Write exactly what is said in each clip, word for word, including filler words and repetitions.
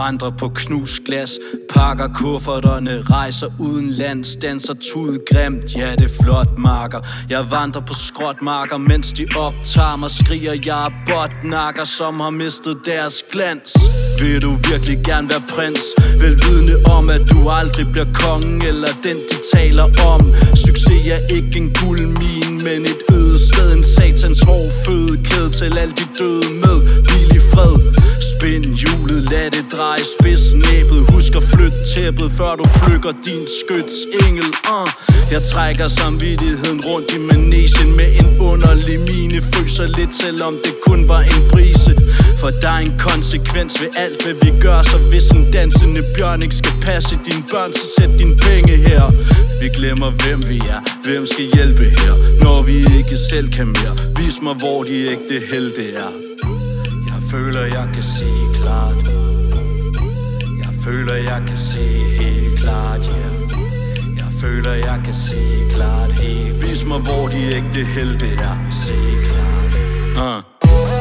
vandrer på knust glas, pakker kufferterne, rejser uden lands, danser tudegrimt, ja det er flot marker. Jeg vandrer på skrotmarker, mens de optager mig, skriger jeg er botnakker, som har mistet deres glans. Vil du virkelig gerne være prins, velvidende om at du aldrig bliver kongen eller den de taler om. Succes er ikke en guldmine, men et øde sted, en satans hård fødekæde til alle de døde med hvil i fred. Spind hjulet, lad det dreje, spids næbet, husk at flytte tæppet, før du plukker din skytsengel. uh. Jeg trækker samvittigheden rundt i manesien med en underlig mine, fryser lidt selvom det kun var en brise. For der er en konsekvens ved alt hvad vi gør, så hvis en dansende bjørn ikke skal passe dine børn, så sæt dine penge her. Vi glemmer hvem vi er, hvem skal hjælpe her, når vi ikke selv kan mere. Vis mig hvor de ægte helte er. Jeg føler jeg kan se klart, jeg føler jeg kan se helt klart, yeah. Jeg føler jeg kan se klart helt. Vis mig hvor de ægte helte er. Se klart. uh.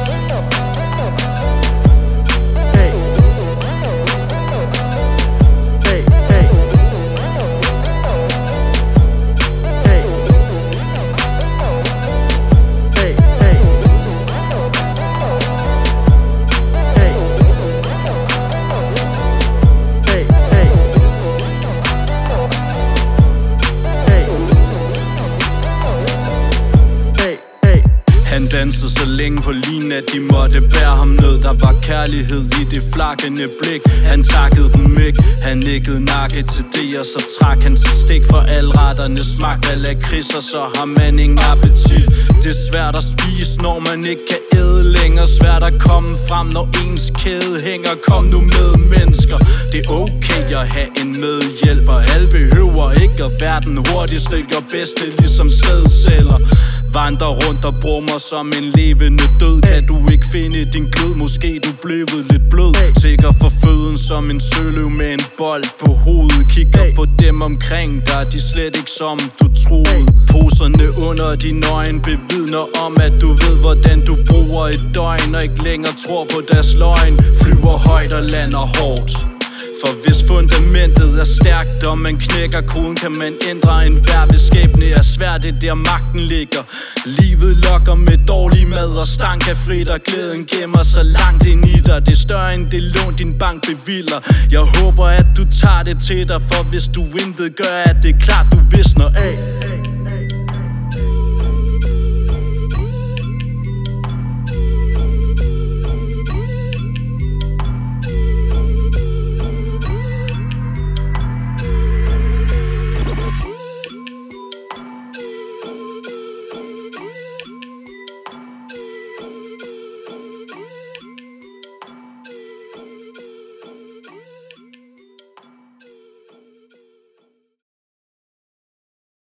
Han dansede så længe på linen, at de måtte bære ham ned. Der var kærlighed i det flakkende blik. Han takkede dem ikke, han nikkede nakke til det, og så trak han sit stik. For alle retterne smagte af lakrids, og så har man ingen appetit. Det er svært at spise, når man ikke kan æde længere. Svært at komme frem, når ens kæde hænger. Kom nu med mennesker, det er okay at have en medhjælper. Alle behøver ikke at være den hurtigste og bedste, ligesom sædceller. Vandrer rundt og brummer som en levende død. Kan du ikke finde din glød, måske du blevet lidt blød. Tigger for føden som en søløv med en bold på hovedet. Kigger på dem omkring dig, de slet ikke som du troede. Poserne under dine øjne bevidner om at du ved hvordan du bruger et døgn, og ikke længere tror på deres løgn. Flyver højt og lander hårdt. For hvis fundamentet er stærkt, og man knækker koden, kan man ændre en hver. Hvis skæbne er svært, det der magten ligger. Livet lokker med dårlig mad og stank af flitter. Glæden gemmer så langt ind i dig. Det er større end det lån din bank bevilder. Jeg håber at du tager det til dig, for hvis du intet gør, at det er klart du visner af.